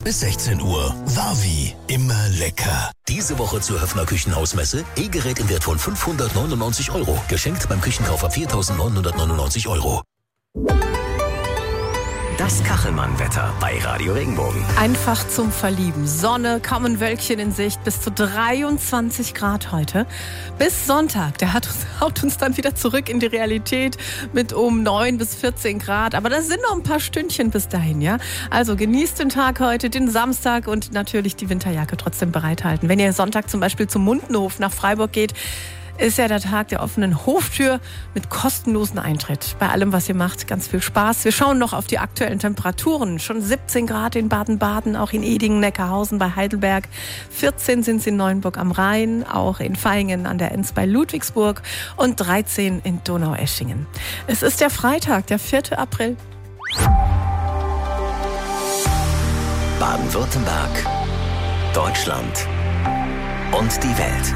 bis 16 Uhr. Wawi, immer lecker. Diese Woche zur Höffner Küchenhausmesse. E-Gerät im Wert von 599 €. Geschenkt beim Küchenkauf ab 4.999 €. Das Kachelmann-Wetter bei Radio Regenbogen. Einfach zum Verlieben. Sonne, kaum ein Wölkchen in Sicht, bis zu 23 Grad heute. Bis Sonntag, der haut uns dann wieder zurück in die Realität mit um 9 bis 14 Grad. Aber das sind noch ein paar Stündchen bis dahin, ja. Also genießt den Tag heute, den Samstag und natürlich die Winterjacke trotzdem bereithalten. Wenn ihr Sonntag zum Beispiel zum Mundenhof nach Freiburg geht, ist ja der Tag der offenen Hoftür mit kostenlosen Eintritt. Bei allem, was ihr macht, ganz viel Spaß. Wir schauen noch auf die aktuellen Temperaturen. Schon 17 Grad in Baden-Baden, auch in Edingen, Neckarhausen bei Heidelberg. 14 sind es in Neuenburg am Rhein, auch in Vaihingen an der Enz bei Ludwigsburg und 13 in Donaueschingen. Es ist der Freitag, der 4. April. Baden-Württemberg, Deutschland und die Welt.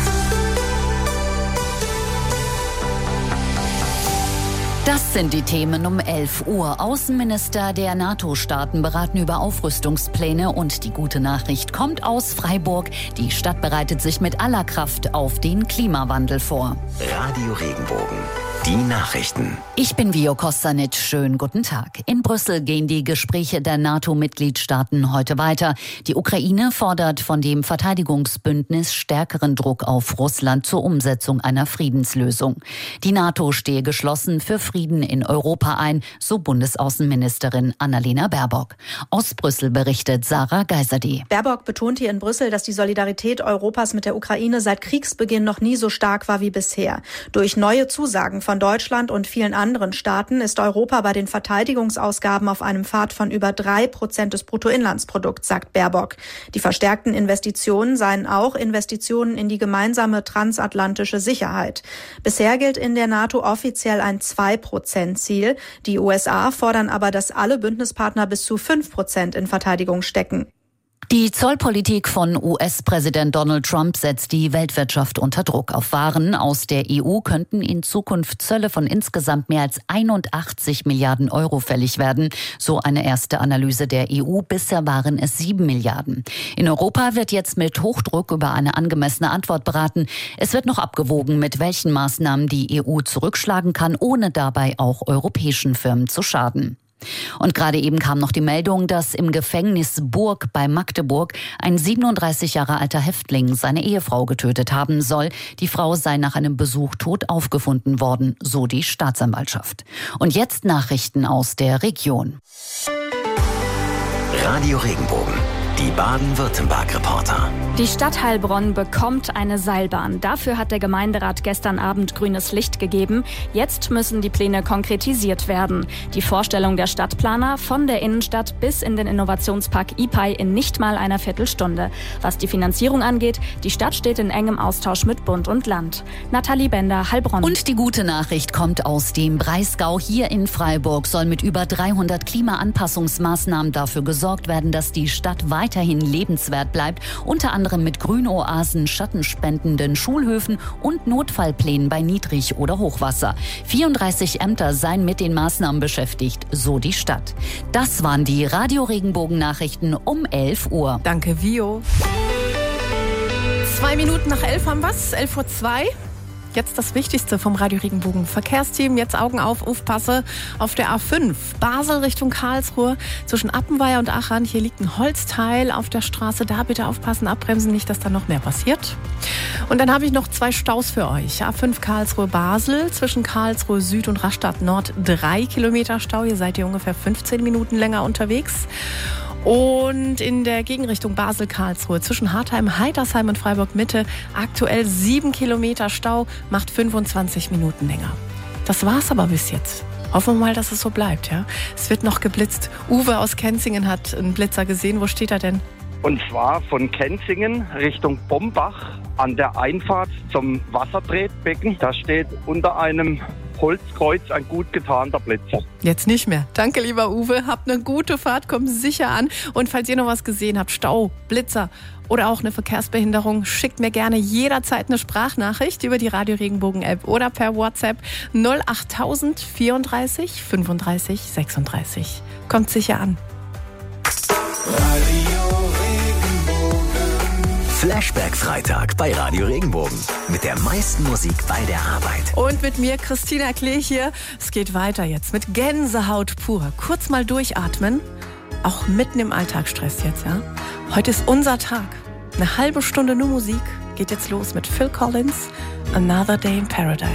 Das sind die Themen um 11 Uhr. Außenminister der NATO-Staaten beraten über Aufrüstungspläne und die gute Nachricht kommt aus Freiburg. Die Stadt bereitet sich mit aller Kraft auf den Klimawandel vor. Radio Regenbogen. Die Nachrichten. Ich bin Vio Kostanic. Schönen guten Tag. In Brüssel gehen die Gespräche der NATO-Mitgliedstaaten heute weiter. Die Ukraine fordert von dem Verteidigungsbündnis stärkeren Druck auf Russland zur Umsetzung einer Friedenslösung. Die NATO stehe geschlossen für Frieden in Europa ein, so Bundesaußenministerin Annalena Baerbock. Aus Brüssel berichtet Sarah Geiserde. Baerbock betont hier in Brüssel, dass die Solidarität Europas mit der Ukraine seit Kriegsbeginn noch nie so stark war wie bisher. Durch neue Zusagen von Deutschland und vielen anderen Staaten ist Europa bei den Verteidigungsausgaben auf einem Pfad von über 3% des Bruttoinlandsprodukts, sagt Baerbock. Die verstärkten Investitionen seien auch Investitionen in die gemeinsame transatlantische Sicherheit. Bisher gilt in der NATO offiziell ein 2%-Ziel. Die USA fordern aber, dass alle Bündnispartner bis zu 5% in Verteidigung stecken. Die Zollpolitik von US-Präsident Donald Trump setzt die Weltwirtschaft unter Druck. Auf Waren aus der EU könnten in Zukunft Zölle von insgesamt mehr als 81 Milliarden € fällig werden. So eine erste Analyse der EU. Bisher waren es 7 Milliarden. In Europa wird jetzt mit Hochdruck über eine angemessene Antwort beraten. Es wird noch abgewogen, mit welchen Maßnahmen die EU zurückschlagen kann, ohne dabei auch europäischen Firmen zu schaden. Und gerade eben kam noch die Meldung, dass im Gefängnis Burg bei Magdeburg ein 37 Jahre alter Häftling seine Ehefrau getötet haben soll. Die Frau sei nach einem Besuch tot aufgefunden worden, so die Staatsanwaltschaft. Und jetzt Nachrichten aus der Region. Radio Regenbogen. Die Baden-Württemberg-Reporter. Die Stadt Heilbronn bekommt eine Seilbahn. Dafür hat der Gemeinderat gestern Abend grünes Licht gegeben. Jetzt müssen die Pläne konkretisiert werden. Die Vorstellung der Stadtplaner von der Innenstadt bis in den Innovationspark IPAI in nicht mal einer Viertelstunde. Was die Finanzierung angeht, die Stadt steht in engem Austausch mit Bund und Land. Nathalie Bender, Heilbronn. Und die gute Nachricht kommt aus dem Breisgau. Hier in Freiburg soll mit über 300 Klimaanpassungsmaßnahmen dafür gesorgt werden, dass die Stadt weiterhin lebenswert bleibt, unter anderem mit Grünoasen, schattenspendenden Schulhöfen und Notfallplänen bei Niedrig- oder Hochwasser. 34 Ämter seien mit den Maßnahmen beschäftigt, so die Stadt. Das waren die Radio Regenbogen Nachrichten um 11 Uhr. Danke, Vio. 2 Minuten nach 11 haben wir's, 11:02 Uhr. Jetzt das Wichtigste vom Radio Regenbogen Verkehrsteam. Jetzt Augen auf, Aufpasse auf der A5. Basel Richtung Karlsruhe zwischen Appenweier und Achern. Hier liegt ein Holzteil auf der Straße. Da bitte aufpassen, abbremsen, nicht, dass da noch mehr passiert. Und dann habe ich noch 2 Staus für euch. A5 Karlsruhe-Basel zwischen Karlsruhe Süd und Rastatt Nord 3 Kilometer Stau. Hier seid ihr ungefähr 15 Minuten länger unterwegs. Und in der Gegenrichtung Basel-Karlsruhe zwischen Hartheim, Heidersheim und Freiburg-Mitte aktuell 7 Kilometer Stau, macht 25 Minuten länger. Das war's aber bis jetzt. Hoffen wir mal, dass es so bleibt. Ja? Es wird noch geblitzt. Uwe aus Kenzingen hat einen Blitzer gesehen. Wo steht er denn? Und zwar von Kenzingen Richtung Bombach an der Einfahrt zum Wassertretbecken. Da steht unter einem Holzkreuz ein gut getarnter Blitzer. Jetzt nicht mehr. Danke, lieber Uwe. Habt eine gute Fahrt, kommt sicher an. Und falls ihr noch was gesehen habt, Stau, Blitzer oder auch eine Verkehrsbehinderung, schickt mir gerne jederzeit eine Sprachnachricht über die Radio Regenbogen App oder per WhatsApp 08000 34 35 36. Kommt sicher an. Radio Flashback Freitag bei Radio Regenbogen. Mit der meisten Musik bei der Arbeit. Und mit mir, Christina Klee hier. Es geht weiter jetzt mit Gänsehaut pur. Kurz mal durchatmen. Auch mitten im Alltagsstress jetzt, ja. Heute ist unser Tag. Eine halbe Stunde nur Musik. Geht jetzt los mit Phil Collins. Another Day in Paradise.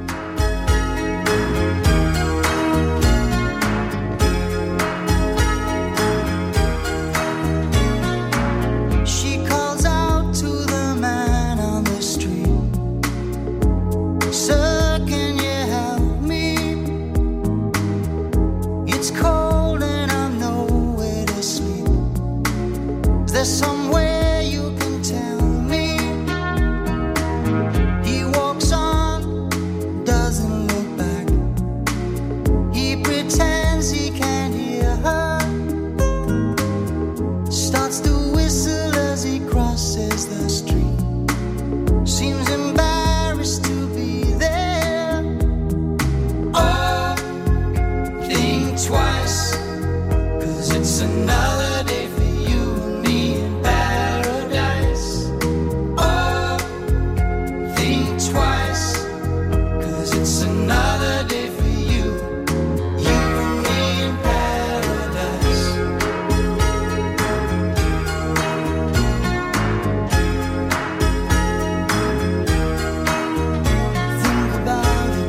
Somewhere you can tell me. He walks on, doesn't look back. He pretends he can't hear her. Starts to whistle as he crosses the street. Seems embarrassed to be there. Oh, think twice, 'cause it's another day for you and me in paradise. Oh, think twice, 'cause it's another day for you and me in paradise. Think about it.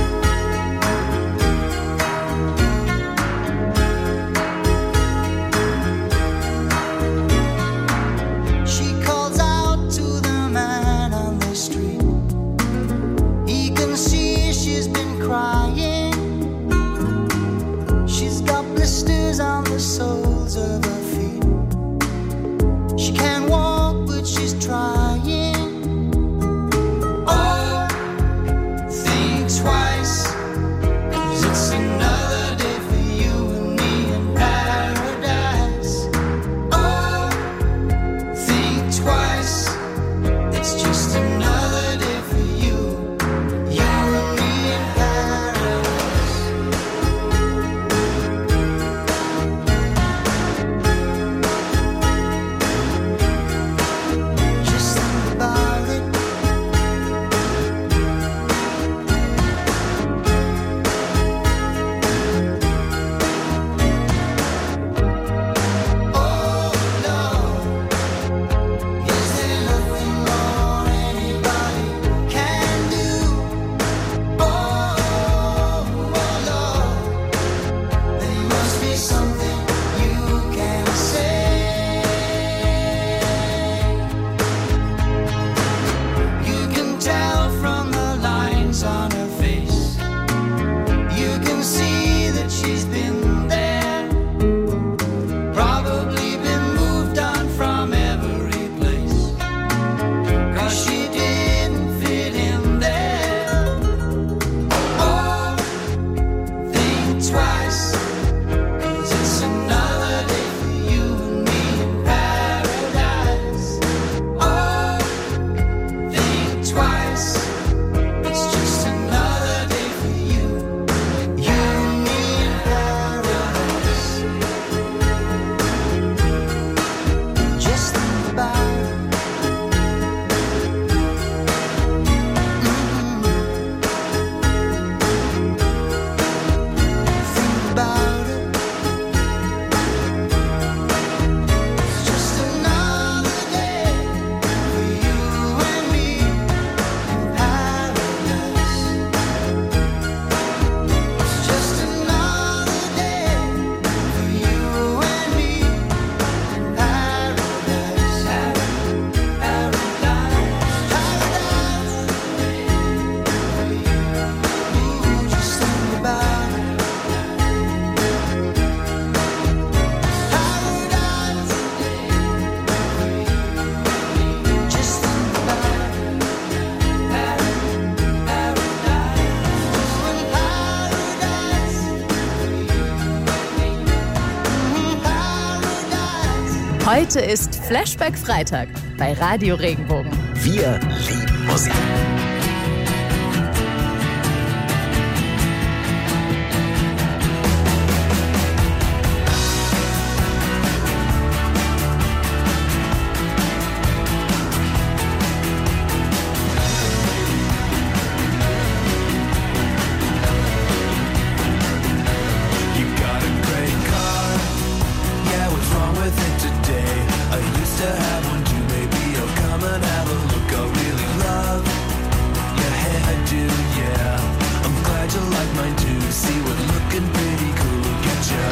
She calls out to the man on the street. He can see she's been crying. She's got blisters on the soles of her feet. She can't walk, but she's trying. Oh, think twice, 'cause it's another day for you and me in paradise. Oh, think twice, it's just another day for you and me in paradise. Just think about it. Oh no, is there nothing more anybody can do? Oh Lord, there must be something you can say. You can tell from the lines on her face. You can see that she's been there. Probably been moved on from every place, 'cause she didn't fit in there. Oh, think twice, 'cause it's another day for you and me in paradise. Oh, think twice, it's just another day for you and me in paradise. Just think about it. Think about it. It's just another day for you and me in paradise. It's just another day for you and me in paradise. Paradise. Ooh, just think about it. Paradise. Just think about it. Paradise. Heute ist Flashback Freitag bei Radio Regenbogen. Wir lieben Musik. used to have one too. Maybe I'll come and have a look. I really love your hairdo, yeah. I'm glad you like mine too. See, we're looking pretty cool. Look at you.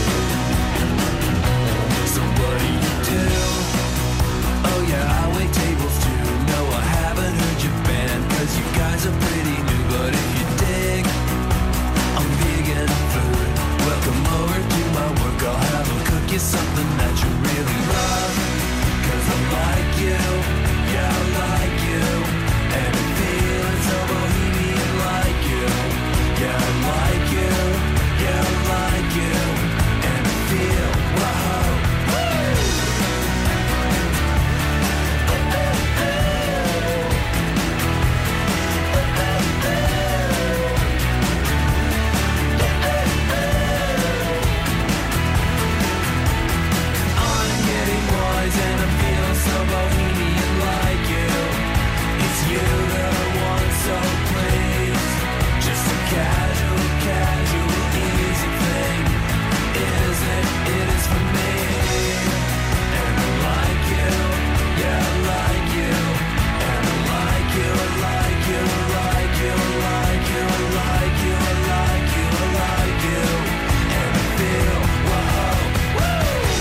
So what do you do? Oh yeah, I wait tables too. No, I haven't heard your band, 'cause you guys are pretty new. But if you dig, I'm vegan food. Welcome over to my work. I'll have a cook you something that you really love. 'Cause I like you, yeah, I like you. And I'm feeling so bohemian like you. Yeah, I like you, yeah, I like you. And I feel, wow. And I'm feeling so bohemian like you. It's you that I want, so please. Just a casual, easy thing. It is for me. And I like you, yeah, I like you. And I like you, I like you, I like you, I like you, I like you, I like you, I like you. And I feel, wow, woo!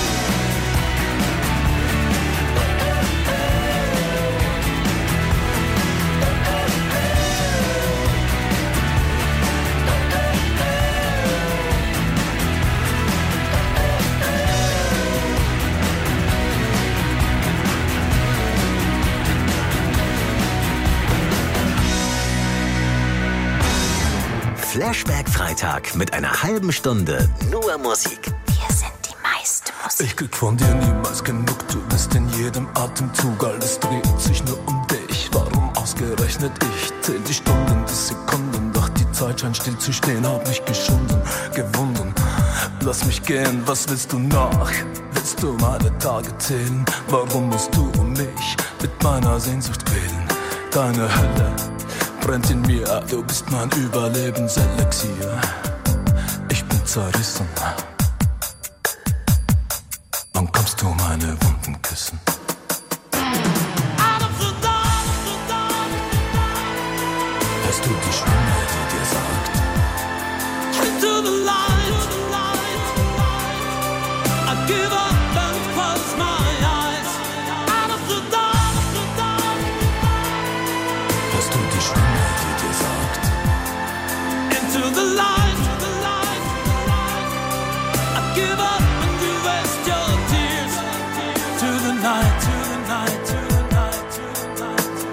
Flashback Freitag mit einer halben Stunde nur Musik. Wir sind die meiste Musik. Ich krieg von dir niemals genug, du bist in jedem Atemzug, alles dreht sich nur um dich. Warum ausgerechnet ich? Zähl die Stunden, die Sekunden, doch die Zeit scheint still zu stehen, hab mich geschunden, gewunden. Lass mich gehen, was willst du noch? Willst du meine Tage zählen? Warum musst du mich mit meiner Sehnsucht quälen? Deine Hölle brennt in mir, du bist mein Überlebenselixier. Ich bin zerrissen. Wann kommst du meine Wunden küssen? Hörst du die Stimme, die dir sagt: Into the light, I give up and close my eyes. Out of the dark, hörst du die Stimme, die dir sagt: Into the light, I give up and you waste your tears. To the night, to the night, to the night, to the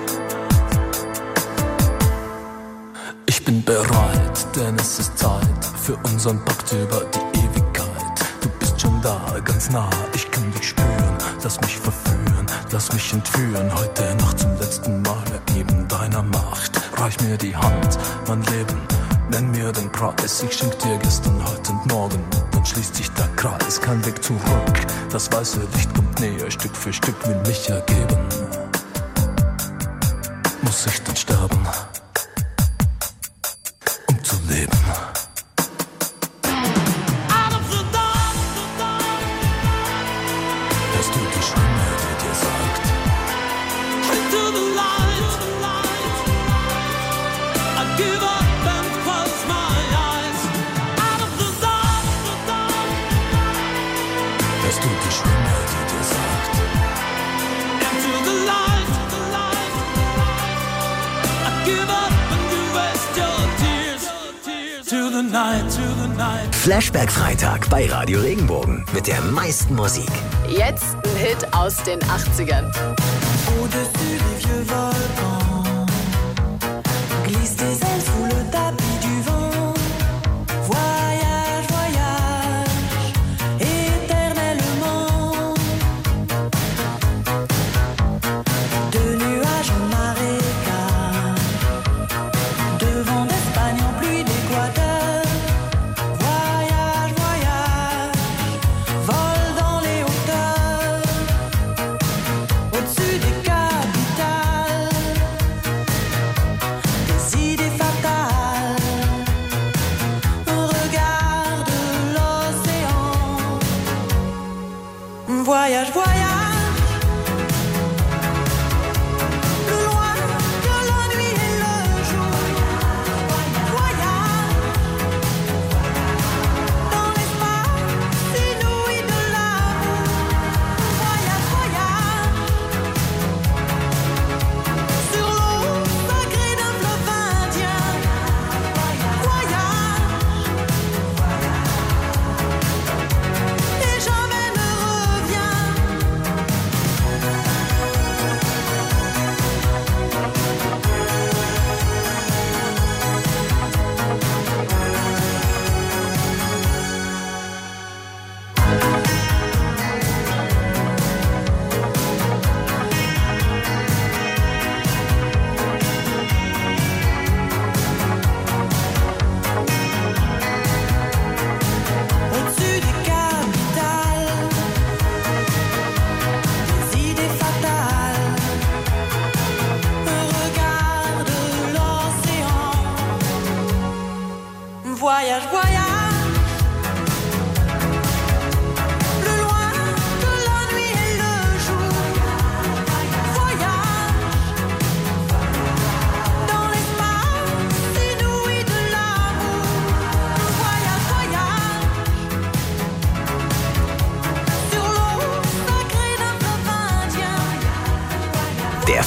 night. Ich bin bereit, denn es ist Zeit für unseren Pakt über die Ewigkeit. Du bist schon da, ganz nah, ich kann dich spüren. Lass mich verführen, lass mich entführen. Heute Nacht zum letzten Mal ergeben deiner Macht. Reich mir die Hand, mein Leben, nenn mir den Preis. Ich schenk dir gestern, heute und morgen. Dann schließt sich der Kreis, kein Weg zurück. Das weiße Licht kommt näher, Stück für Stück will mich ergeben. Muss ich denn sterben, um zu leben? Hörst du die Stimme, die dir sagt: Into the light, I give up and close my eyes. Out of the dark, hörst du die Stimme, die dir sagt: Into the light, I give up and you waste your tears. To the night, to the night. Flashback Freitag bei Radio Regenbogen mit der meisten Musik. Jetzt ein Hit aus den 80ern. Au-dessus des vieux volcans, glisse tes ailes sous le tapis du vent. Voyage, voyage, éternellement. De nuages en marécage, de vent d'Espagne en pluie d'Équateur. Voyage, voyage, vol dans les hauteurs. Au-dessus des capitales, des idées fatales. Regarde l'océan. Voyage, voyage,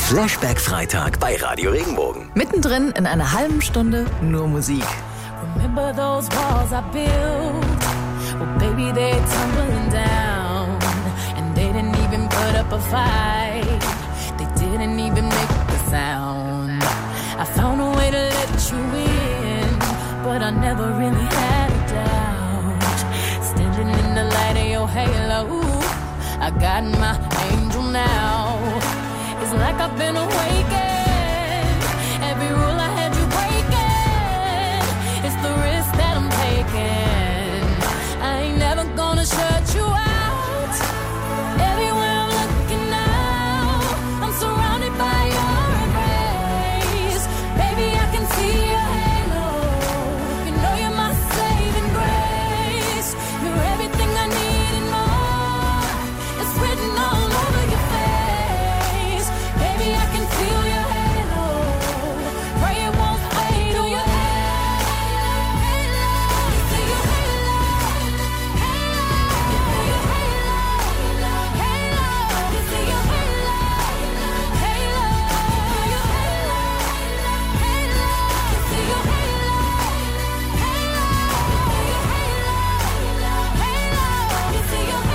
Flashback Freitag bei Radio Regenbogen. Mittendrin in einer halben Stunde nur Musik. Remember those walls I built? Well, baby, they're tumbling down. And they didn't even put up a fight. They didn't even make a sound. I found a way to let you in, but I never really had a doubt. Standing in the light of your halo, I got my angel now. It's like I've been awakened. Every rule I had you breaking. It's the risk that I'm taking. I ain't never gonna shut you out. Everywhere I'm looking now, I'm surrounded by your embrace. Baby, I can see your halo. You know you're my saving grace. You're everything I need and more. It's written all over your face. Baby, I can feel your halo. Pray it won't fade. Feel your halo. See your halo. You see your halo. You see your You see your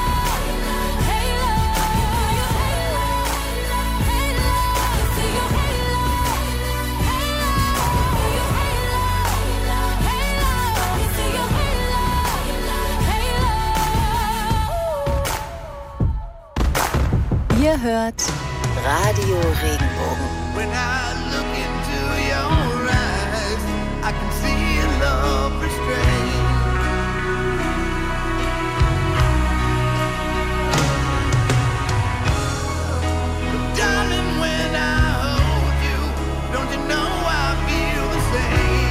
Ihr hört Radio Regenbogen. When I look into your eyes, I can see a love restrained. But darling, when I hold you, don't you know I feel the same?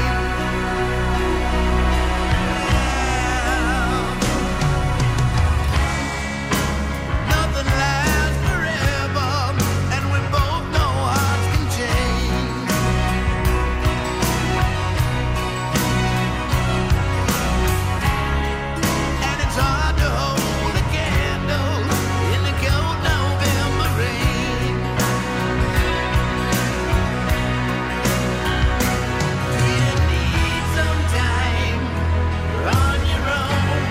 Nothing lasts forever, and we both know hearts can change. And it's hard to hold a candle in the cold November rain. Do you need some time on your own?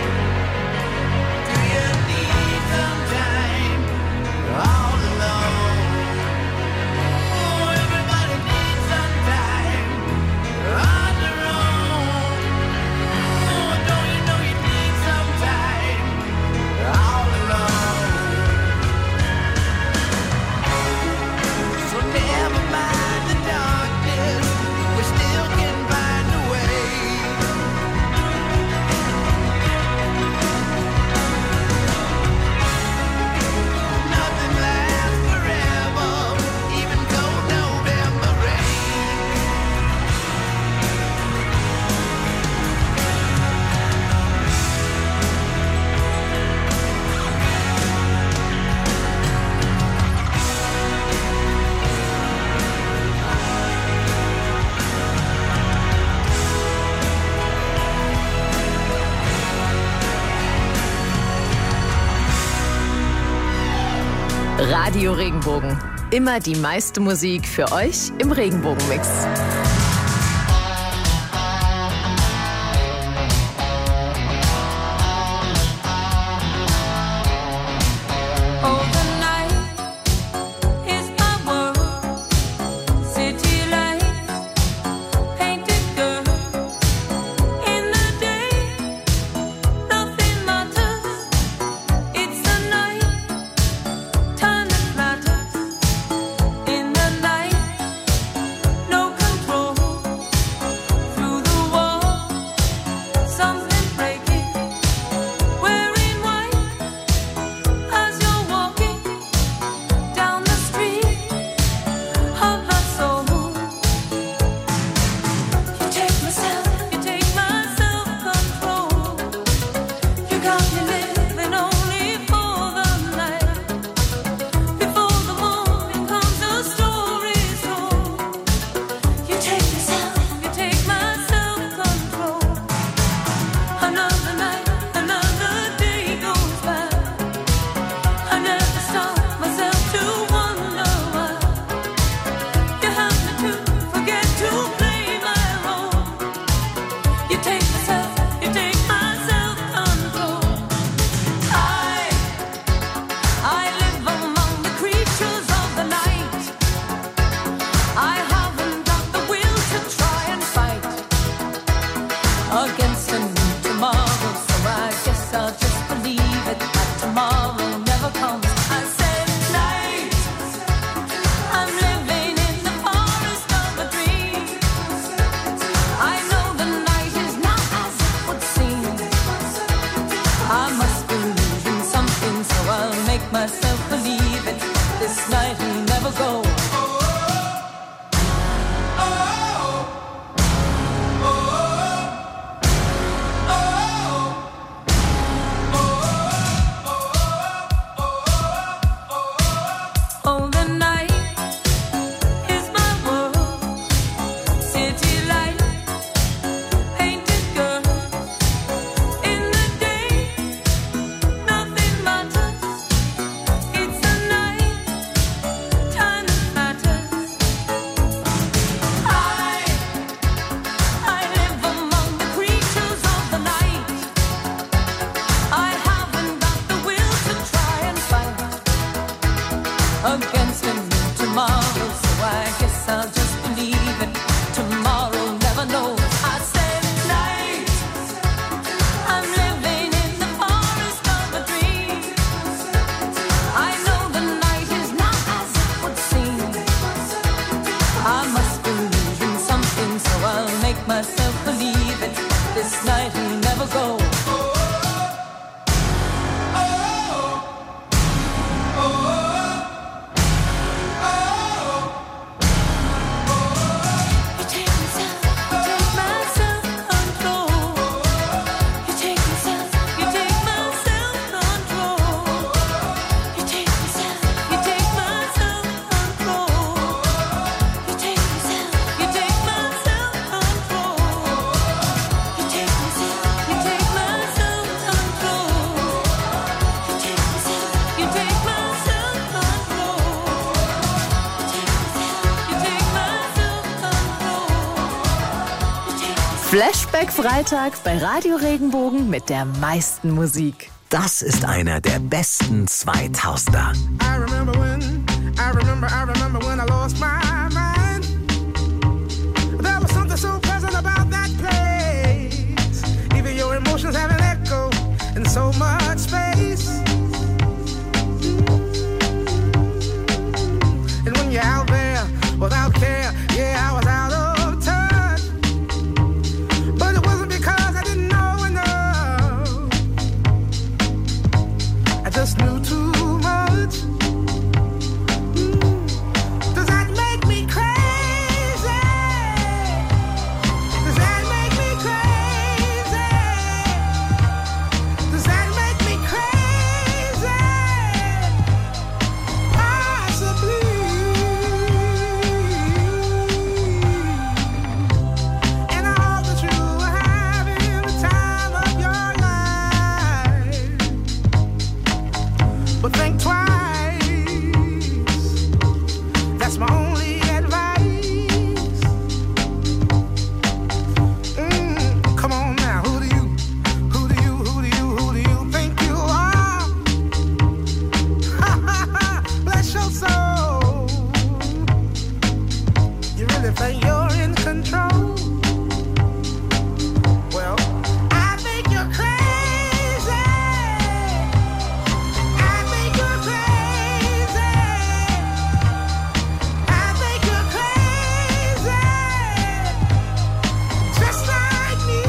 Do you need some time all alone? Oh, everybody needs some time on their own. Oh, don't you know you need some time all alone? So never mind the darkness, we still can find a way. Nothing lasts forever, even cold November rain. Radio Regenbogen. Immer die meiste Musik für euch im Regenbogenmix. Oh, the night is my world. City lights, painted girl. In the day, nothing matters. It's the night, time that matters. In the night, no control. make myself believe it. This night will never go. Flashback Freitag bei Radio Regenbogen mit der meisten Musik. Das ist einer der besten 2000er. I remember when I lost my mind. There was something so pleasant about that place. Even your emotions have an echo in so much space. And when you're out there without care, yeah, I was out of touch. But it wasn't because I didn't know enough. I just knew too much. Does that make me crazy? Does that make me crazy? Does that make me crazy? Possibly. And I hope that you are having the time of your life. But think twice. That's my only advice. Come on now, who do you think you are? Bless your soul. You really think you're in control? Well, I think you're crazy. I think you're crazy. I think you're crazy. Just like me.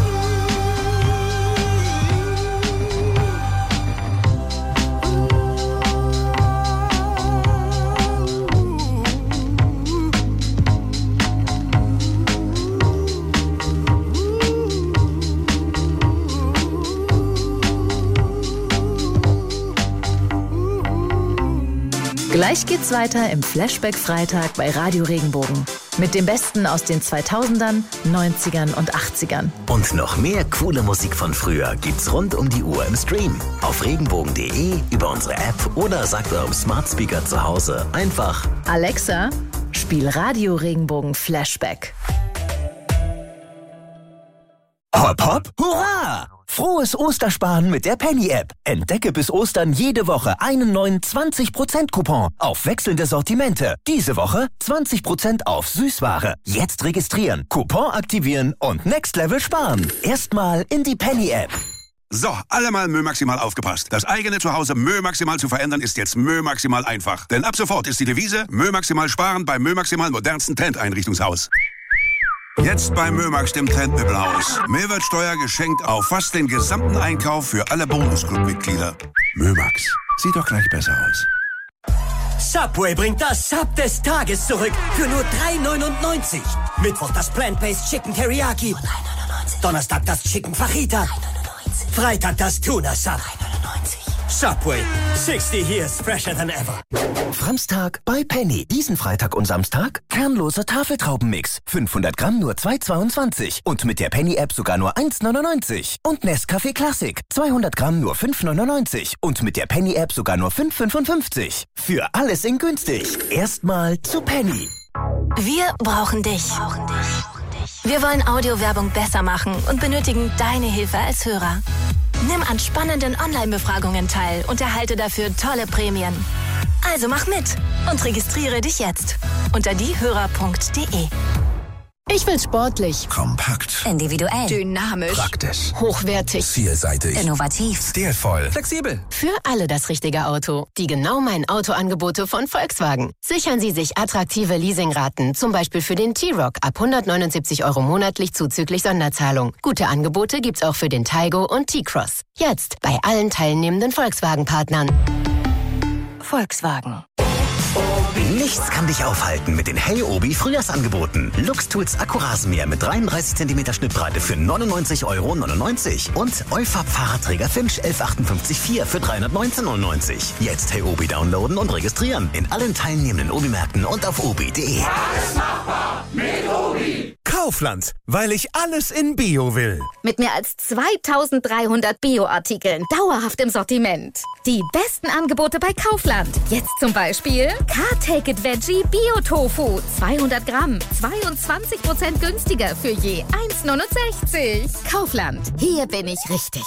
Gleich geht's weiter im Flashback Freitag bei Radio Regenbogen. Mit dem Besten aus den 2000ern, 90ern und 80ern. Und noch mehr coole Musik von früher gibt's rund um die Uhr im Stream. Auf regenbogen.de, über unsere App oder sagt eurem Smart Speaker zu Hause einfach: Alexa, spiel Radio Regenbogen Flashback. Hopp, hopp, hurra! Frohes Ostersparen mit der Penny-App. Entdecke bis Ostern jede Woche einen neuen 20%-Coupon auf wechselnde Sortimente. Diese Woche 20% auf Süßware. Jetzt registrieren, Coupon aktivieren und Next Level sparen. Erstmal in die Penny-App. So, alle mal Mö Maximal aufgepasst. Das eigene Zuhause Mö Maximal zu verändern ist jetzt Mö Maximal einfach. Denn ab sofort ist die Devise Mö Maximal sparen beim Mö Maximal modernsten Trendeinrichtungshaus. Jetzt bei Mömax, dem Trendmöbelhaus. Mehrwertsteuer geschenkt auf fast den gesamten Einkauf für alle Bonusclub-Mitglieder. Mömax, Sieht doch gleich besser aus. Subway bringt das Sub des Tages zurück für nur $3,99. Mittwoch das Plant-Based Chicken Teriyaki. Donnerstag das Chicken Fajita. Freitag das Tuna Sub. Subway. 60 years fresher than ever. Framstag bei Penny. Diesen Freitag und Samstag kernloser Tafeltraubenmix. 500 Gramm nur 2,22. Und mit der Penny-App sogar nur 1,99. Und Nescafé Classic. 200 Gramm nur 5,99. Und mit der Penny-App sogar nur 5,55. Für alles in günstig. Erstmal zu Penny. Wir brauchen dich. Wir wollen Audiowerbung besser machen und benötigen deine Hilfe als Hörer. Nimm an spannenden Online-Befragungen teil und erhalte dafür tolle Prämien. Also mach mit und registriere dich jetzt unter diehörer.de. Ich will sportlich, Kompakt, individuell, dynamisch, praktisch, hochwertig, vielseitig, innovativ, stilvoll, Flexibel. für alle das richtige Auto. Die genau meinen Autoangebote von Volkswagen. Sichern Sie sich attraktive Leasingraten, zum Beispiel für den T-Roc ab 179 € monatlich zuzüglich Sonderzahlung. Gute Angebote gibt's auch für den Taigo und T-Cross. Jetzt bei allen teilnehmenden Volkswagen-Partnern. Volkswagen. Nichts kann dich aufhalten mit den Hey Obi Frühjahrsangeboten. Luxtools Akkurasenmäher mit 33 cm Schnittbreite für 99,99 € und Eufab Fahrradträger Finch 1158-4 für 319,99 €. Jetzt Hey Obi downloaden und registrieren in allen teilnehmenden Obi-Märkten und auf obi.de. Alles machbar mit Obi. Kaufland, weil ich alles in Bio will. Mit mehr als 2300 Bio-Artikeln dauerhaft im Sortiment. Die besten Angebote bei Kaufland. Jetzt zum Beispiel Car-Take-It Veggie Bio-Tofu. 200 Gramm, 22% günstiger für je 1,69 €. Kaufland, hier bin ich richtig.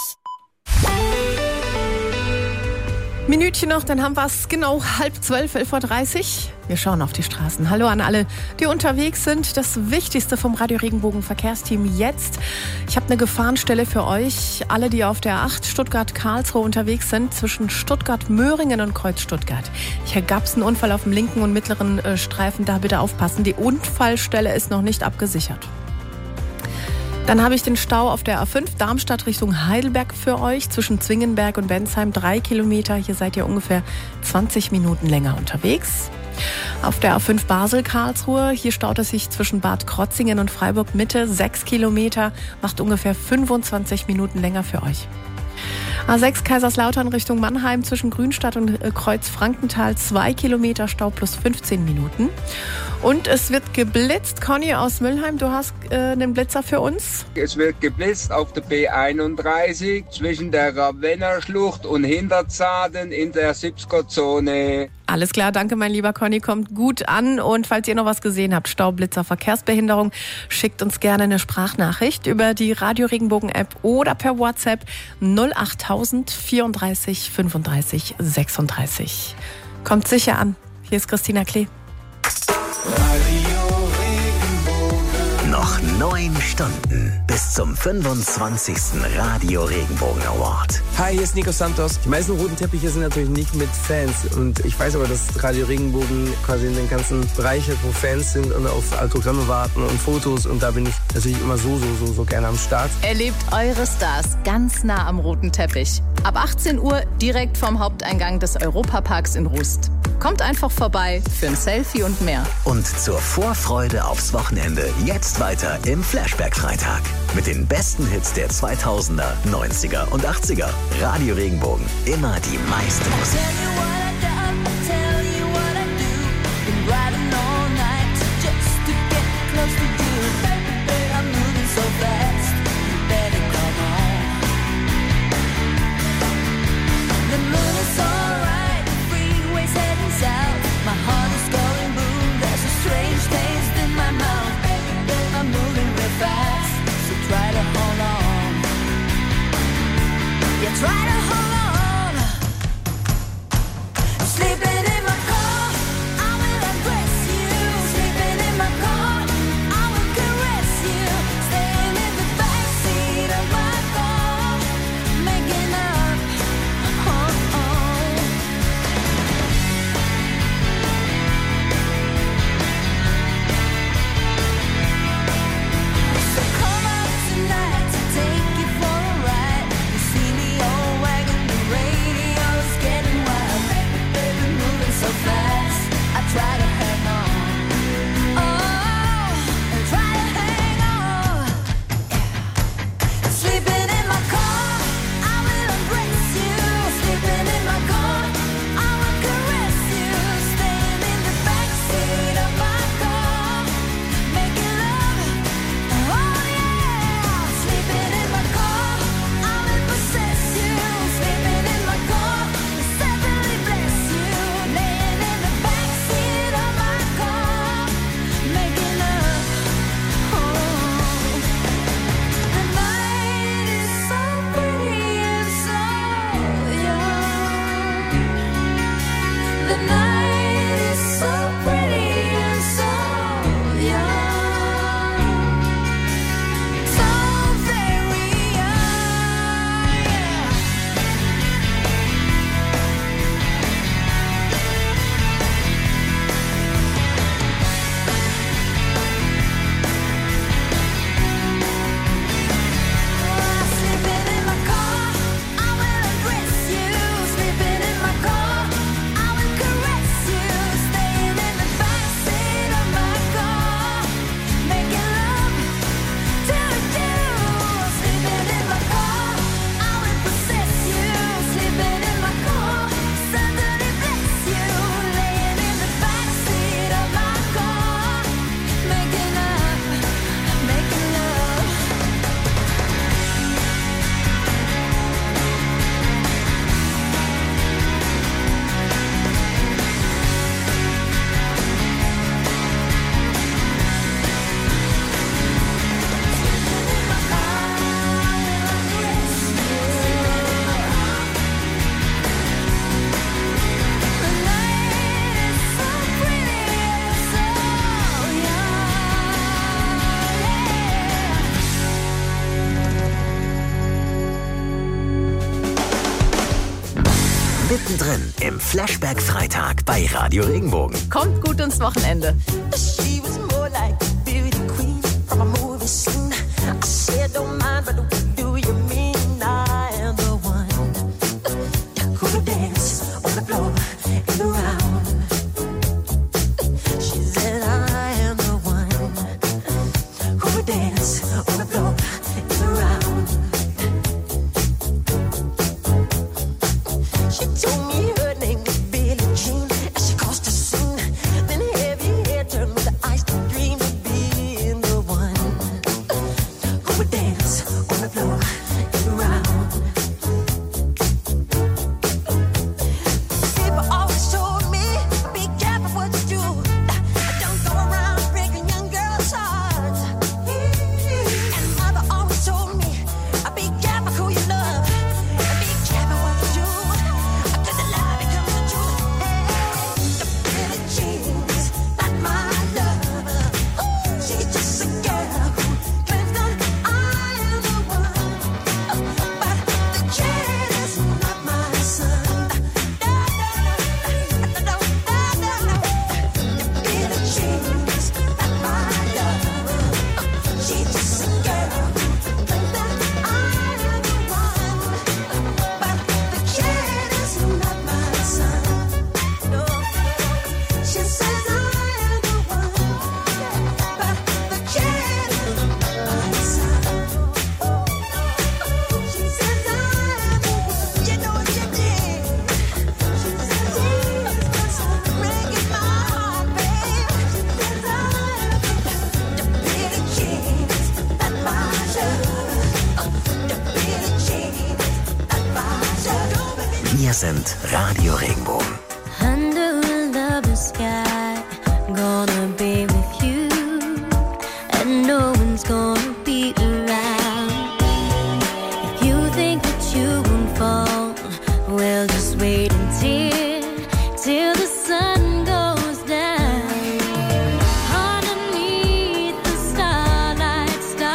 Minütchen noch, dann haben wir es genau 11:30, 11:30 Uhr. Wir schauen auf die Straßen. Hallo an alle, die unterwegs sind. Das Wichtigste vom Radio Regenbogen Verkehrsteam jetzt. Ich habe eine Gefahrenstelle für euch. Alle, die auf der 8 Stuttgart-Karlsruhe unterwegs sind, zwischen Stuttgart-Möhringen und Kreuz Stuttgart. Hier gab es einen Unfall auf dem linken und mittleren Streifen. Da bitte aufpassen. Die Unfallstelle ist noch nicht abgesichert. Dann habe ich den Stau auf der A5 Darmstadt Richtung Heidelberg für euch. Zwischen Zwingenberg und Bensheim 3 Kilometer. Hier seid ihr ungefähr 20 Minuten länger unterwegs. Auf der A5 Basel-Karlsruhe, hier staut es sich zwischen Bad Krotzingen und Freiburg Mitte 6 Kilometer. Macht ungefähr 25 Minuten länger für euch. A6 Kaiserslautern Richtung Mannheim zwischen Grünstadt und Kreuz Frankenthal 2 Kilometer Stau plus 15 Minuten. Und es wird geblitzt. Conny aus Müllheim, du hast einen Blitzer für uns. Es wird geblitzt auf der B31 zwischen der Ravenna-Schlucht und Hinterzaden in der 70er-Zone. Alles klar, danke mein lieber Conny, kommt gut an. Und falls ihr noch was gesehen habt, Staublitzer, Verkehrsbehinderung, schickt uns gerne eine Sprachnachricht über die Radio Regenbogen App oder per WhatsApp 08000 34 35 36. Kommt sicher an. Hier ist Christina Klee. Noch 9 Stunden bis zum 25. Radio Regenbogen Award. Hi, hier ist Nico Santos. Die meisten roten Teppiche sind natürlich nicht mit Fans. Und ich weiß aber, dass Radio Regenbogen quasi in den ganzen Bereich hat, wo Fans sind und auf Autogramme warten und Fotos. Und da bin ich natürlich immer so gerne am Start. Erlebt eure Stars ganz nah am roten Teppich. Ab 18 Uhr direkt vom Haupteingang des Europaparks in Rust. Kommt einfach vorbei für ein Selfie und mehr. Und zur Vorfreude aufs Wochenende jetzt weiter im Flashback-Freitag. Mit den besten Hits der 2000er, 90er und 80er. Radio Regenbogen, immer die meiste Musik. Try to hold on. Flashback Freitag bei Radio Regenbogen. Kommt gut ins Wochenende. She was more like a beauty queen from a movie scene. I said, don't mind, but what do you mean? I am the one who would dance on the floor and around. She said, I am the one who would dance on the floor and around. She told me her name was Billie Jean as she crossed the scene. Then heavy hair turned with the ice to dream of being the one who would dance on the floor and around. People always told me, be careful what you do. Don't go around breaking young girls' hearts. And mother always told me, be careful who you love. And be careful what you do. Cause the love becomes the truth. The Billie Jean's not my love. She's just a girl who claims that I am the one. But the kid is not my son. The Billie Jean's not my love. She's just a girl who claims that I am the one. But the kid is not my son. No, she says I am the one. But the kid is not my son. She says I am the one. You know what you did. She says he's breaking my heart, babe. She says I am the Billie Jean's not my love. The Billie Jean's not my love. Wir sind Radio Regenbogen. Under a lovely sky, gonna be with you, and no one's gonna be around. If you think that you won't fall, well, just wait till the sun goes down. Underneath the starlight,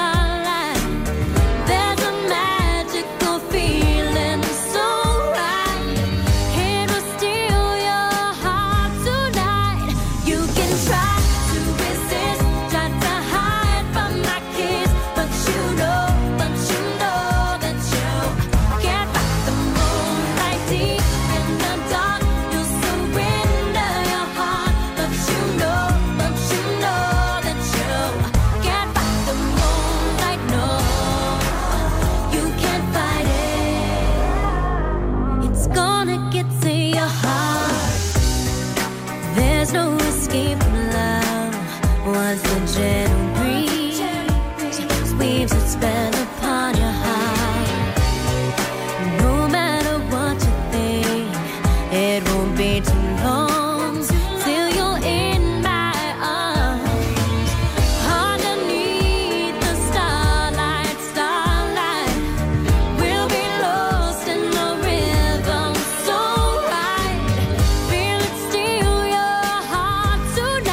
there's a magical feeling so right. It will steal your heart tonight. You can try to resist, try to hide from my kiss, but you know that you can't fight the moonlight deep in the dark. You'll surrender your heart, but you know that you can't fight the moonlight. No, you can't fight it. It's gonna get to your heart. There's no escape from love. Once the gentle breeze weaves its spell upon your heart, no matter what you think, it won't be too long till you're in my arms. Underneath the starlight, we'll be lost in the rhythm so right. Feel it steal your heart tonight.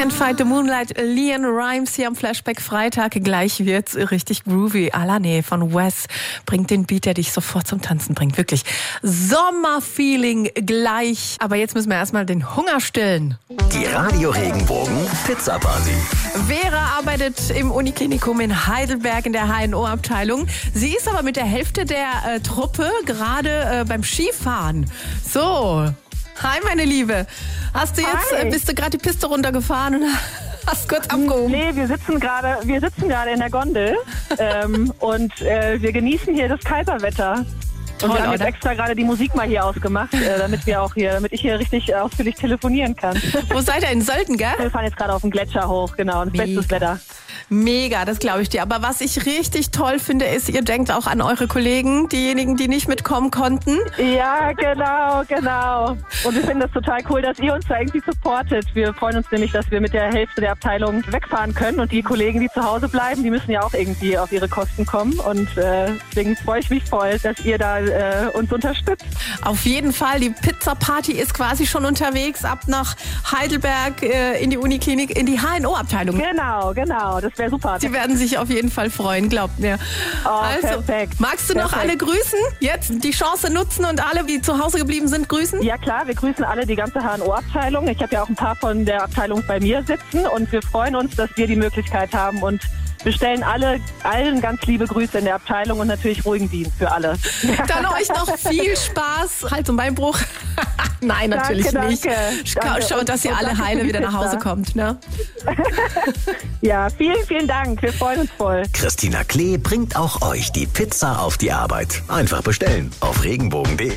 Can't Fight the Moonlight, Leon Rimes hier am Flashback Freitag. Gleich wird's richtig groovy. Alane von Wes bringt den Beat, der dich sofort zum Tanzen bringt. Wirklich Sommerfeeling gleich. Aber jetzt müssen wir erstmal den Hunger stillen. Die Radio Regenbogen Pizza Party. Vera arbeitet im Uniklinikum in Heidelberg in der HNO-Abteilung. Sie ist aber mit der Hälfte der Truppe gerade beim Skifahren. So, hi meine Liebe. Bist du gerade die Piste runtergefahren und hast kurz abgehoben? Nee, wir sitzen gerade in der Gondel und wir genießen hier das Kaiserwetter. Und wir haben jetzt extra gerade die Musik mal hier ausgemacht, damit ich hier richtig ausführlich telefonieren kann. Wo seid ihr? In Sölden, gell? Wir fahren jetzt gerade auf den Gletscher hoch, genau, und bestes Wetter. Mega, das glaube ich dir. Aber was ich richtig toll finde, ist, ihr denkt auch an eure Kollegen, diejenigen, die nicht mitkommen konnten. Ja, genau. Und wir finden das total cool, dass ihr uns da irgendwie supportet. Wir freuen uns nämlich, dass wir mit der Hälfte der Abteilung wegfahren können. Und die Kollegen, die zu Hause bleiben, die müssen ja auch irgendwie auf ihre Kosten kommen. Und deswegen freue ich mich voll, dass ihr da uns unterstützt. Auf jeden Fall. Die Pizza Party ist quasi schon unterwegs. Ab nach Heidelberg in die Uniklinik, in die HNO-Abteilung. Genau. Das wäre super. Sie werden sich auf jeden Fall freuen, glaubt mir. Perfekt. Magst du noch alle grüßen? Jetzt die Chance nutzen und alle, die zu Hause geblieben sind, grüßen? Ja klar, wir grüßen alle die ganze HNO-Abteilung. Ich habe ja auch ein paar von der Abteilung bei mir sitzen und wir freuen uns, dass wir die Möglichkeit haben und wir stellen allen ganz liebe Grüße in der Abteilung und natürlich ruhigen Dienst für alle. Dann euch noch viel Spaß. Hals- und Beinbruch. Nein, natürlich nicht. Schaut, dass ihr alle heile wieder nach Hause kommt. Ne? Ja, vielen Dank. Wir freuen uns voll. Christina Klee bringt auch euch die Pizza auf die Arbeit. Einfach bestellen auf regenbogen.de.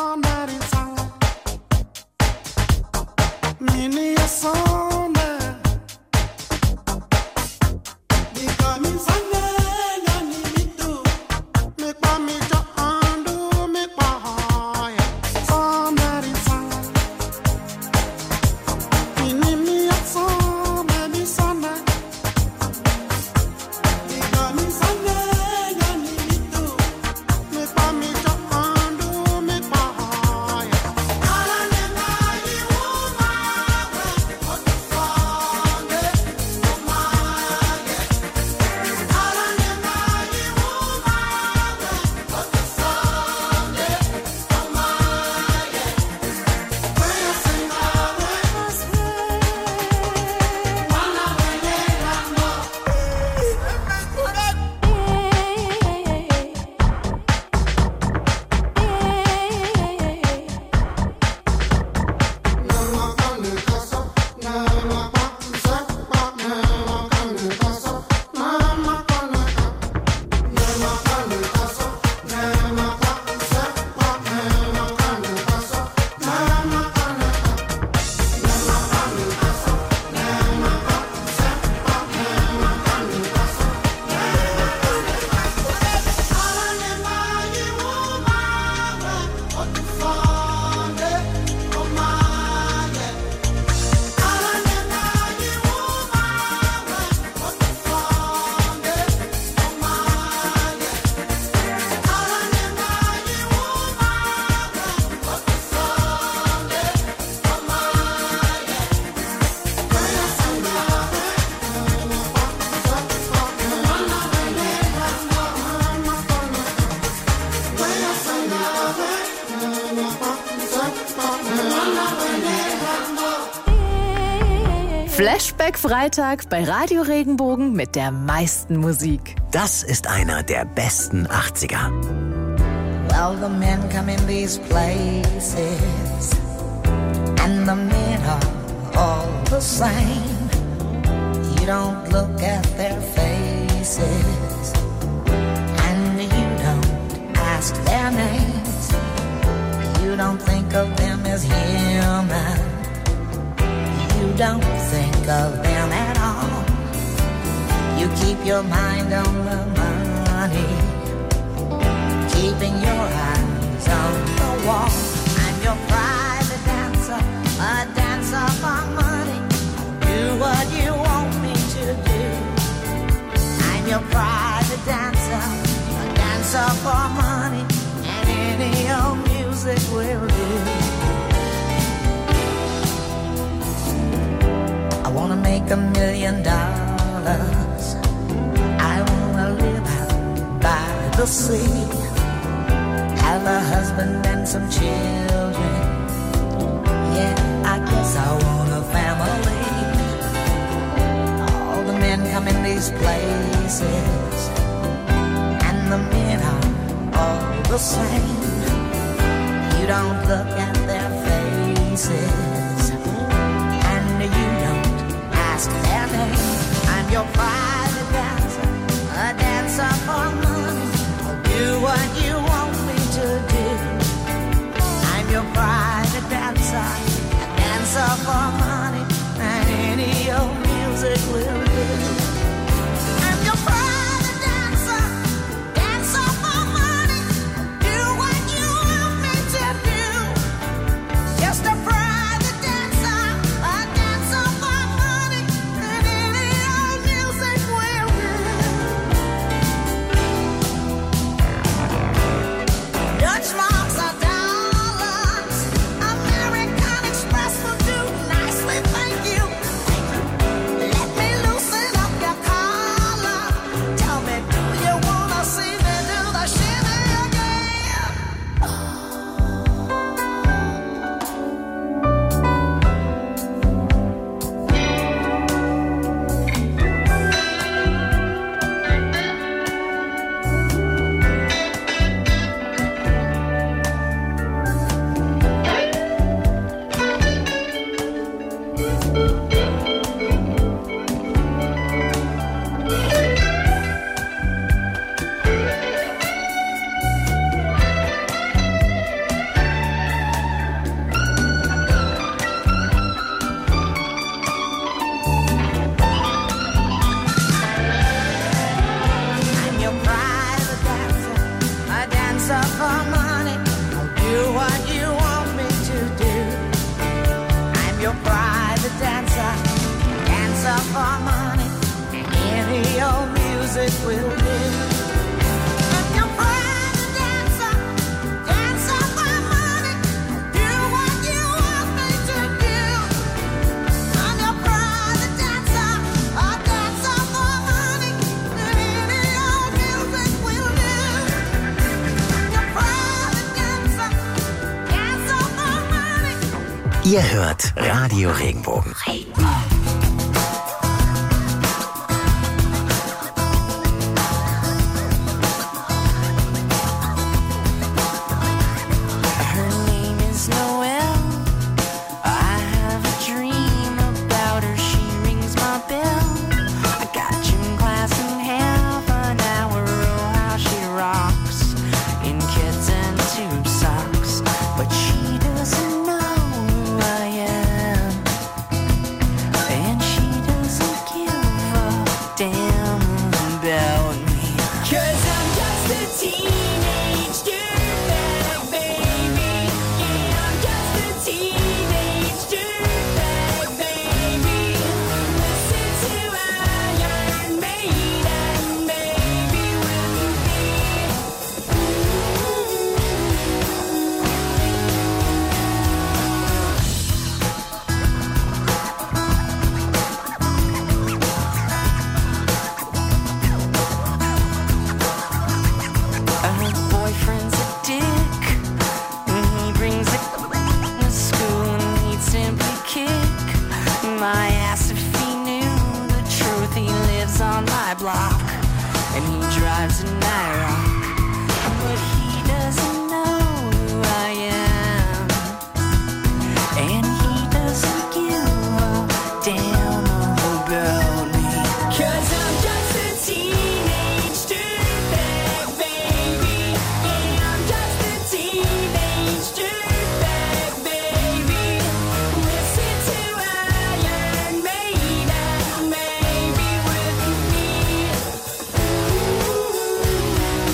Flashback Freitag bei Radio Regenbogen mit der meisten Musik. Das ist einer der besten 80er. Well, the men come in these places and the men are all the same. You don't look at their faces and you don't ask their names. You don't think of them as human. You don't think of them at all. You keep your mind on the money, keeping your eyes on the wall. I'm your private dancer, a dancer for money. Do what you want me to do. I'm your private dancer, a dancer for money, and any old music will do. I wanna make $1 million. I wanna live out by the sea, have a husband and some children. Yeah, I guess I want a family. All the men come in these places, and the men are all the same. You don't look at their faces, and you don't ask their name. I'm your private dancer, a dancer for money. I'll do what you want me to do. I'm your private dancer, a dancer for money, and any old music will do. I'm your private dancer, dancer for money. Do what you want me to do. Just a private dancer, a dancer for money, and any old music will do. Dutch marks are dollars, American Express will do nicely, thank you. Let me loosen up your collar. Tell me, do you wanna see me do the shimmy again? I'm your private dancer, a dancer for money. I'll do what you want me to do. I'm your private dancer, dancer for money. Any old music will do. I'm your private dancer, dancer for money. Do what you want me to do. I'm your private dancer, a dancer for money. Any old music will do. I'm your private dancer, dancer for money. Ihr hört Radio Regenbogen. Her name is Noelle. I have a dream about her. She rings my bell. I got gym class in half an hour. Oh, how she rocks in kids and tube socks. But she doesn't know who I am, and she doesn't give a damn about me. 'Cause I'm just a teenage dirtbag, baby. Yeah, I'm just a teenage dirtbag, baby. Listen to Iron Maiden, baby, with Her boyfriend's a dick, and he brings it to school, and he'd simply kick my ass if he knew the truth. He lives on my block, and he drives an IROC, but he doesn't know who I am, and he doesn't give a damn about me. 'Cause I'm just a teenage dirtbag, baby. Yeah, I'm just a teenage dirtbag, baby. Listen to Iron Maiden, baby, with me.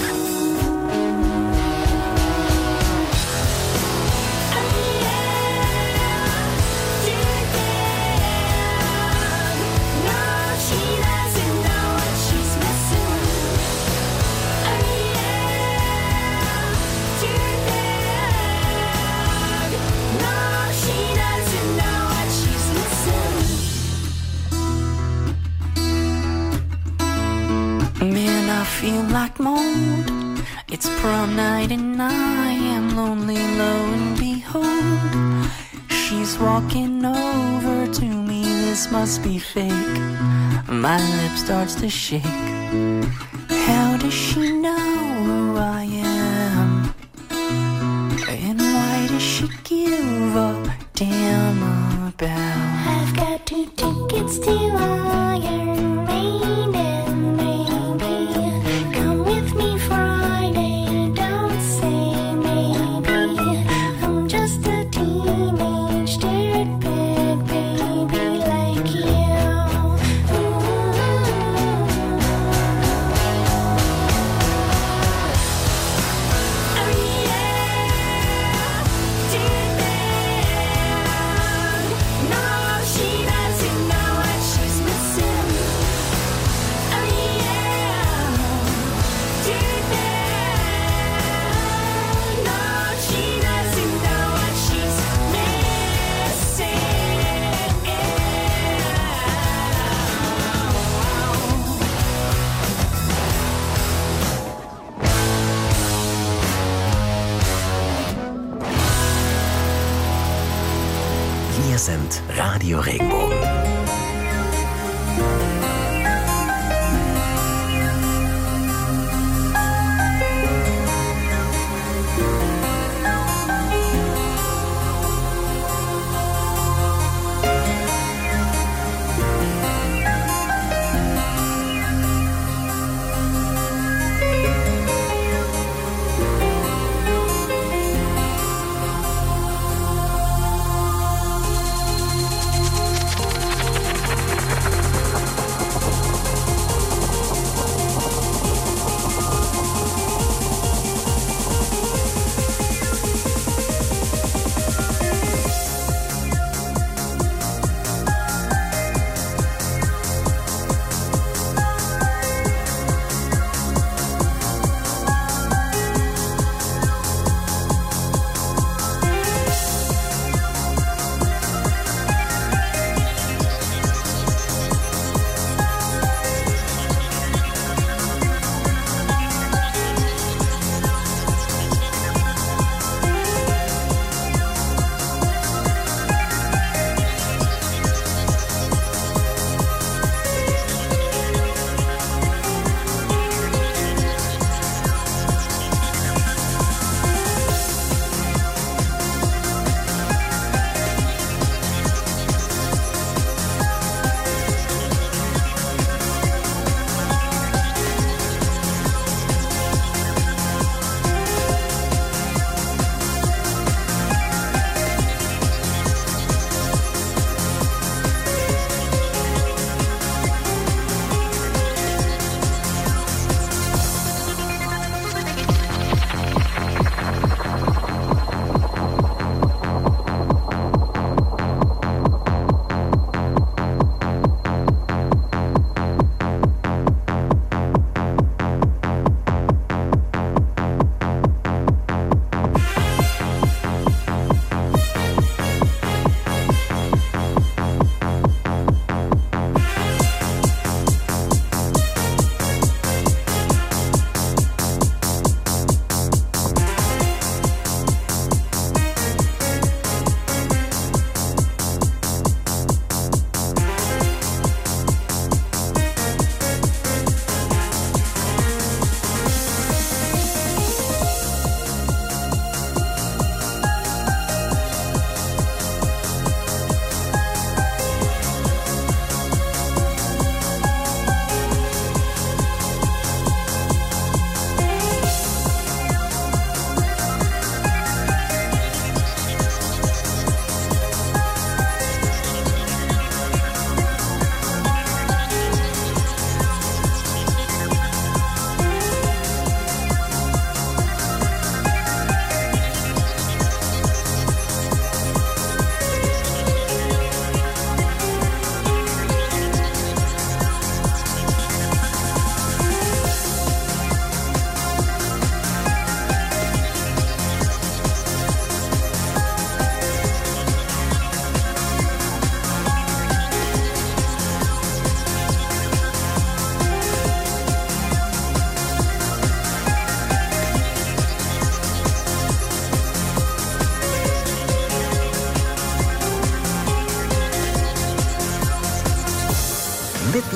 feel like mold. It's prom night and I am lonely, lo and behold. She's walking over to me, this must be fake. My lip starts to shake. How does she know who I am? And why does she give a damn about? I've got 2 tickets to Iron Maiden, maybe. Come with me Friday, don't say maybe. I'm just a teenage dirtbag baby like you. Wir sind Radio Regenbogen.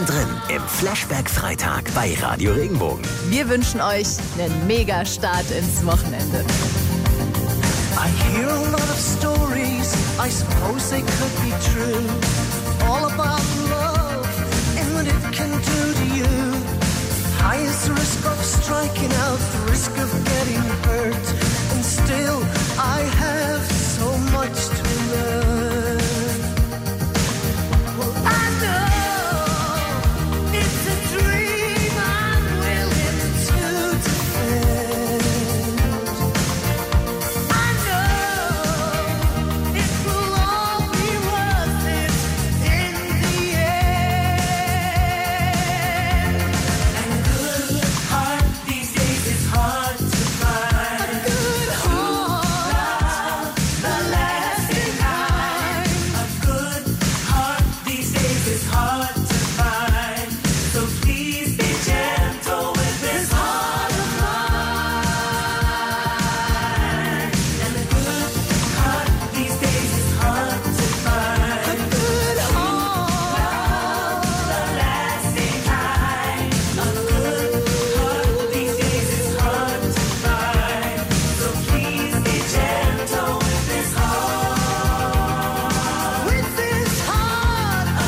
mittendrin im Flashback-Freitag bei Radio Regenbogen. Wir wünschen euch einen Mega-Start ins Wochenende. I hear a lot of stories, I suppose they could be true. All about love and what it can do to you. High is the risk of striking out, the risk of getting hurt. And still I have so much to learn. Well, I know it's a dream I'm willing to defend. I know it will all be worth it in the end. And a good heart these days is hard to find. A good heart, the lasting kind. A good heart these days is hard to find. So please be gentle with this heart of mine. And a good heart these days is hard to find. A good heart, the lasting kind. A good heart these days is hard to find. So please be gentle with this heart. With this heart of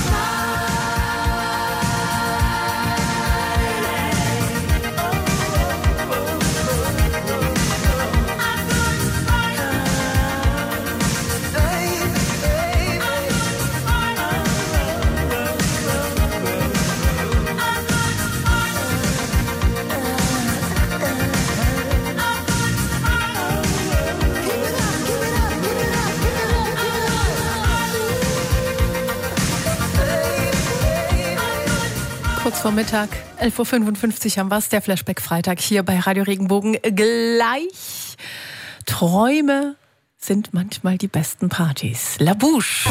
Kurz vor Mittag, 11.55 Uhr haben wir es, der Flashback-Freitag hier bei Radio Regenbogen. Gleich. Träume sind manchmal die besten Partys. La Bouche.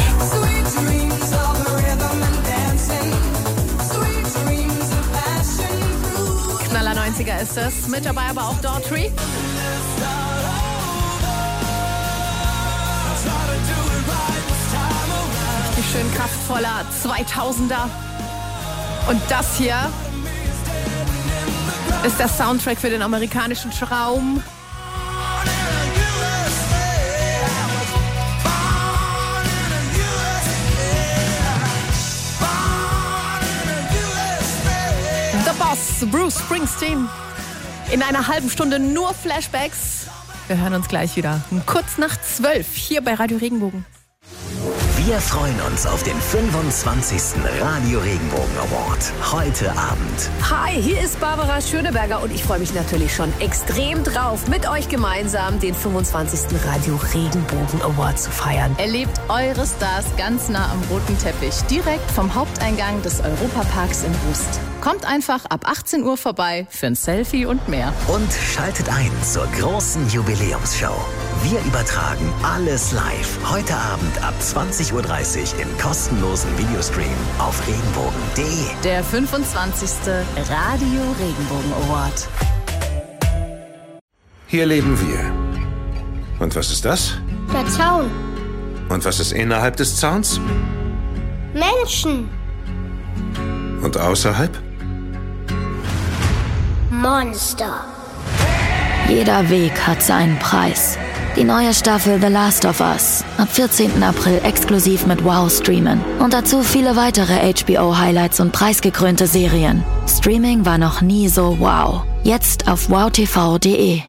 Knaller 90er ist das. Mit dabei aber auch Daughtry. Richtig schön kraftvoller 2000er. Und das hier ist der Soundtrack für den amerikanischen Traum. The Boss, Bruce Springsteen. In einer halben Stunde nur Flashbacks. Wir hören uns gleich wieder. Kurz nach 12 hier bei Radio Regenbogen. Wir freuen uns auf den 25. Radio Regenbogen Award. Heute Abend. Hi, hier ist Barbara Schöneberger und ich freue mich natürlich schon extrem drauf, mit euch gemeinsam den 25. Radio Regenbogen Award zu feiern. Erlebt eure Stars ganz nah am roten Teppich, direkt vom Haupteingang des Europaparks in Rust. Kommt einfach ab 18 Uhr vorbei für ein Selfie und mehr. Und schaltet ein zur großen Jubiläumsshow. Wir übertragen alles live. Heute Abend ab 20.30 Uhr im kostenlosen Videostream auf regenbogen.de. Der 25. Radio Regenbogen Award. Hier leben wir. Und was ist das? Der Zaun. Und was ist innerhalb des Zauns? Menschen. Und außerhalb? Monster. Jeder Weg hat seinen Preis. Die neue Staffel The Last of Us. Ab 14. April exklusiv mit Wow streamen. Und dazu viele weitere HBO-Highlights und preisgekrönte Serien. Streaming war noch nie so wow. Jetzt auf wowtv.de.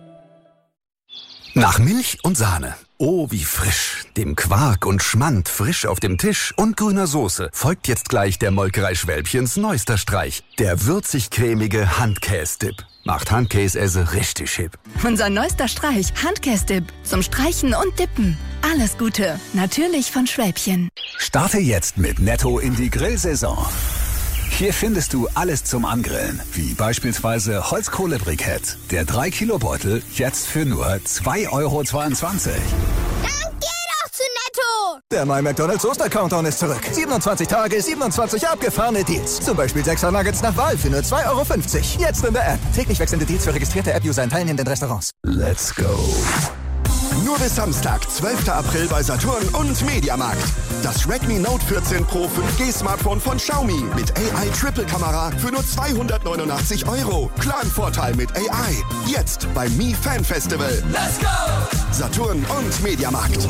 Nach Milch und Sahne. Oh, wie frisch. Dem Quark und Schmand frisch auf dem Tisch und grüner Soße folgt jetzt gleich der Molkerei Schwälbchens neuester Streich. Der würzig-cremige Handkäse-Dip. Macht Handkäse richtig hip. Unser neuester Streich, Handkäse-Dip. Zum Streichen und Dippen. Alles Gute. Natürlich von Schwäbchen. Starte jetzt mit Netto in die Grillsaison. Hier findest du alles zum Angrillen, wie beispielsweise Holzkohlebrikett. Der 3-Kilo-Beutel jetzt für nur 2,22 Euro. Dann geh doch zu Netto! Der My McDonald's Oster-Countdown ist zurück. 27 Tage, 27 abgefahrene Deals. Zum Beispiel 6er Nuggets nach Wahl für nur 2,50 Euro. Jetzt in der App. Täglich wechselnde Deals für registrierte App-User in teilnehmenden Restaurants. Let's go. Nur bis Samstag, 12. April bei Saturn und Mediamarkt. Das Redmi Note 14 Pro 5G Smartphone von Xiaomi mit AI-Triple-Kamera für nur 289 €. Klangvorteil mit AI. Jetzt beim Mi Fan Festival. Let's go! Saturn und Mediamarkt.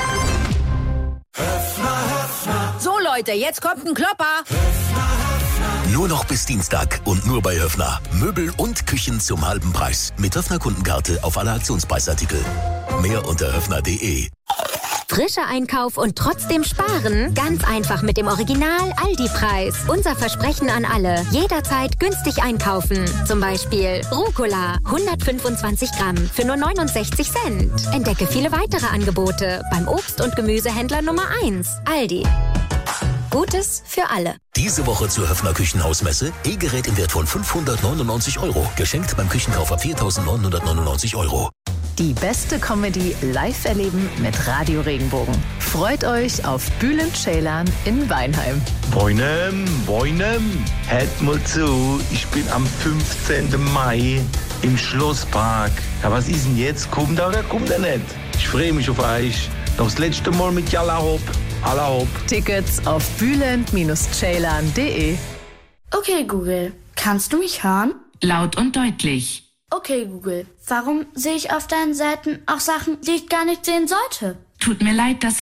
So Leute, jetzt kommt ein Klopper. Nur noch bis Dienstag und nur bei Höffner. Möbel und Küchen zum halben Preis. Mit Höffner-Kundenkarte auf alle Aktionspreisartikel. Mehr unter höffner.de. Frischer Einkauf und trotzdem sparen? Ganz einfach mit dem Original Aldi-Preis. Unser Versprechen an alle. Jederzeit günstig einkaufen. Zum Beispiel Rucola 125 Gramm für nur 69 Cent. Entdecke viele weitere Angebote beim Obst- und Gemüsehändler Nummer 1. Aldi. Gutes für alle. Diese Woche zur Höffner Küchenhausmesse. E-Gerät im Wert von 599 €. Geschenkt beim Küchenkauf ab 4.999 €. Die beste Comedy live erleben mit Radio Regenbogen. Freut euch auf Bülent Ceylan in Weinheim. Boinem, hört mal zu, ich bin am 15. Mai im Schlosspark. Ja, was ist denn jetzt? Kommt er oder kommt er nicht? Ich freue mich auf euch. Noch das letzte Mal mit Jalla Hopp. Alla Hopp. Tickets auf bülent-ceylan.de. Okay, Google, kannst du mich hören? Laut und deutlich. Okay, Google, warum sehe ich auf deinen Seiten auch Sachen, die ich gar nicht sehen sollte? Tut mir leid, das